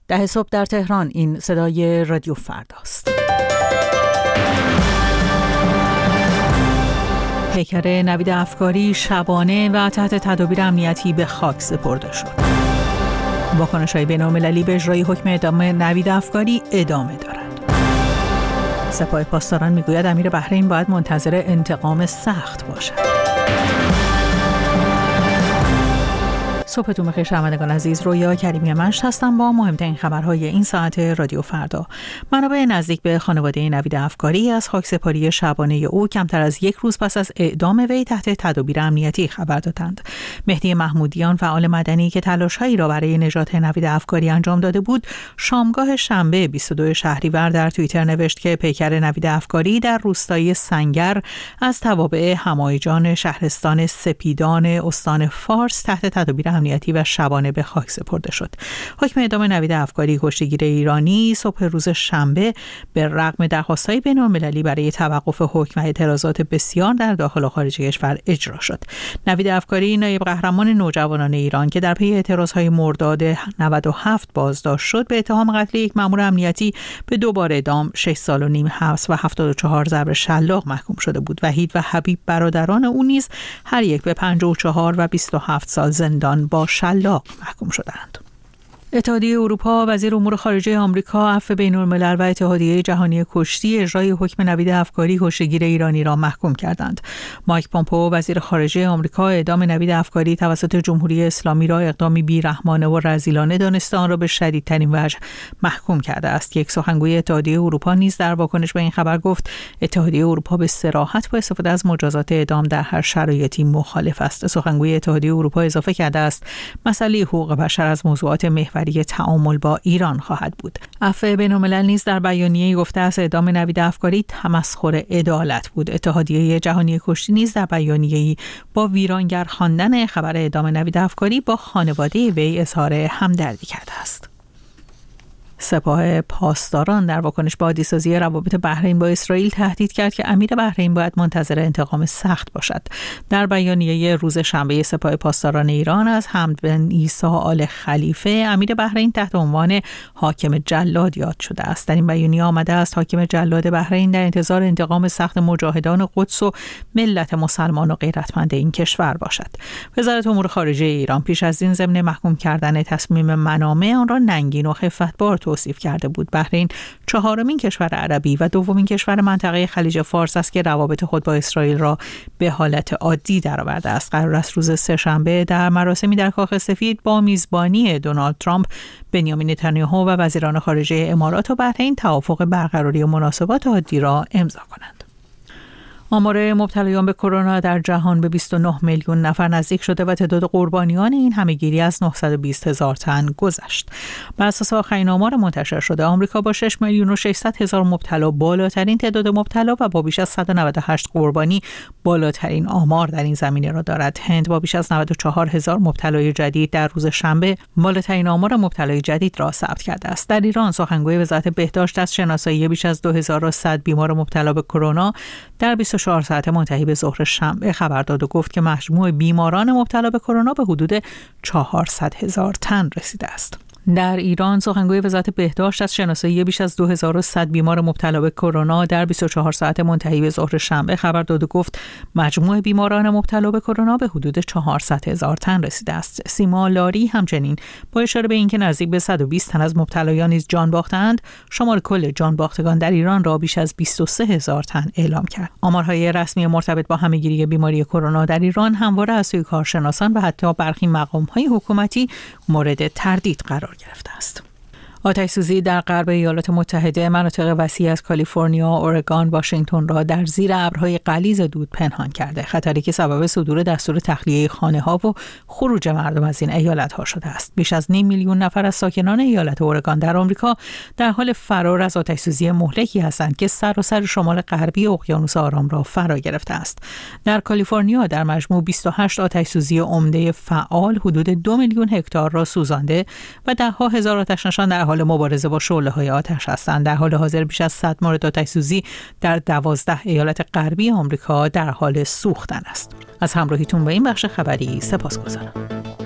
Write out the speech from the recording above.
10 صبح در تهران. این صدای رادیو فرداست. پیکر نوید افکاری شبانه و تحت تدابیر امنیتی به خاک سپرده شد. واکنش‌های بین‌المللی به اجرای حکم اعدام نوید افکاری ادامه دارد. سپاه پاسداران میگوید امیر بحرین باید منتظر انتقام سخت باشد. صبحتون بخیر شنوندگان عزیز، رویا کریمی مشت هستم با مهمترین خبرهای این ساعت رادیو فردا. منابع نزدیک به خانواده نوید افکاری از خاکسپاری شبانه او کمتر از یک روز پس از اعدام وی تحت تدابیر امنیتی خبر دادند. مهدی محمودیان، فعال مدنی که تلاش‌هایی را برای نجات نوید افکاری انجام داده بود، شامگاه شنبه 22 شهریور در توییتر نوشت که پیکر نوید افکاری در روستای سنگر از توابع همایجان شهرستان سپیدان استان فارس تحت تدابیر امنیتی و شبانه به خاک سپرده شد. حکم اعدام نوید افکاری کشتیگیر ایرانی صبح روز شنبه به رغم درخواست‌های بین‌المللی برای توقف حکم و اعتراضات بسیار در داخل و خارج کشور اجرا شد. نوید افکاری نایب قهرمان نوجوانان ایران که در پی اعتراضهای مرداد 97 بازداشت شد، به اتهام قتل یک مأمور امنیتی به 2 بار اعدام، 6 سال و نیم حبس و 74 ضرب شلاق محکوم شده بود. وحید و حبیب برادران او نیز هر یک به 54 و 27 سال زندان با شلاق محکوم شدند. اتحادیه اروپا، وزیر امور خارجه آمریکا، عفو بین‌الملل و اتحادیه جهانی کشتی اجرای حکم نوید افکاری کشتیگیر ایرانی را محکوم کردند. مایک پومپئو، وزیر خارجه آمریکا، اعدام نوید افکاری توسط جمهوری اسلامی را اقدامی بی‌رحمانه و رذیلانه دانسته آن را به شدیدترین وجه محکوم کرده است. یک سخنگوی اتحادیه اروپا نیز در واکنش به این خبر گفت اتحادیه اروپا به صراحت با استفاده از مجازات اعدام در هر شرایطی مخالف است. سخنگوی اتحادیه اروپا اضافه کرده است مسئله حقوق بشر از موضوعات محوری تعامل با ایران خواهد بود. عفو بین‌الملل نیز در بیانیه‌ای گفته است اعدام نوید افکاری تمسخر عدالت بود. اتحادیه جهانی کشتی نیز در بیانیه‌ای با ویرانگر خواندن خبر اعدام نوید افکاری با خانواده وی اظهار همدردی کرده است. سپاه پاسداران در واکنش به عادی‌سازی روابط بحرین با اسرائیل تهدید کرد که امیر بحرین باید منتظر انتقام سخت باشد. در بیانیه روز شنبه سپاه پاسداران ایران از حمد بن عیسی آل خلیفه، امیر بحرین تحت عنوان حاکم جلاد یاد شده است. در این بیانیه آمده است حاکم جلاد بحرین در انتظار انتقام سخت مجاهدان قدس و ملت مسلمان و غیرتمند این کشور باشد. وزارت امور خارجه ایران پیش از این ضمن محکوم کردن تصمیم منامه آن را ننگین و خفتبار توصیف کرده بود. بحرین 4مین کشور عربی و 2مین کشور منطقه خلیج فارس است که روابط خود با اسرائیل را به حالت عادی درآورده است. قرار است روز سه‌شنبه در مراسمی در کاخ سفید با میزبانی دونالد ترامپ، بنیامین نتانیاهو و وزیران خارجه امارات و بحرین توافق برقراری مناسبات عادی را امضا کنند. آمار مبتلایان به کرونا در جهان به 29 میلیون نفر نزدیک شده و تعداد قربانیان این همهگیری از 920,000 تن گذشت. بر اساس آخرین آمار منتشر شده، آمریکا با 6 میلیون و 600,000 مبتلا بالاترین تعداد مبتلا و با بیش از 198 قربانی بالاترین آمار در این زمینه را دارد. هند با بیش از 94,000 مبتلای جدید در روز شنبه بالاترین آمار مبتلای جدید را ثبت کرده است. در ایران سخنگوی وزارت بهداشت از شناسایی بیش از 2100 بیمار مبتلا به کرونا در 24 ساعت منتهی به ظهر شنبه خبر داد و گفت که مجموع بیماران مبتلا به کرونا به حدود 400,000 تن رسیده است. در ایران سخنگوی وزارت بهداشت از شناسایی بیش از 2100 بیمار مبتلا به کرونا در 24 ساعت منتهی به ظهر شنبه خبر داد و گفت مجموع بیماران مبتلا به کرونا به حدود 400,000 تن رسیده است. سیما لاری همچنین با اشاره به اینکه نزدیک به 120 تن از مبتلایان نیز جان باختند، شمار کل جان باختگان در ایران را بیش از 23,000 تن اعلام کرد. آمارهای رسمی مرتبط با همهگیری بیماری کرونا در ایران همواره از سوی کارشناسان و حتی برخی مقام‌های حکومتی مورد تردید قرار گرفته است. آتش‌سوزی در غرب ایالات متحده مناطق وسیع از کالیفرنیا، اورگان، واشنگتن را در زیر ابرهای غلیظ دود پنهان کرده. خطری که سبب صدور دستور تخلیه خانه‌ها و خروج مردم از این ایالت‌ها شده است. بیش از 5 میلیون نفر از ساکنان ایالت اورگان در آمریکا در حال فرار از آتش‌سوزی مهلکی هستند که سراسر شمال غربی اقیانوس آرام را فرا گرفته است. در کالیفرنیا در مجموع 28 آتش‌سوزی عمده فعال حدود 2 میلیون هکتار را سوزانده و ده‌ها هزار آتش‌نشان در حال مبارزه با شعله‌های آتش هستند. در حال حاضر بیش از 100 مورد آتش‌سوزی در 12 ایالت غربی آمریکا در حال سوختن است. از همراهیتون با این بخش خبری سپاسگزارم.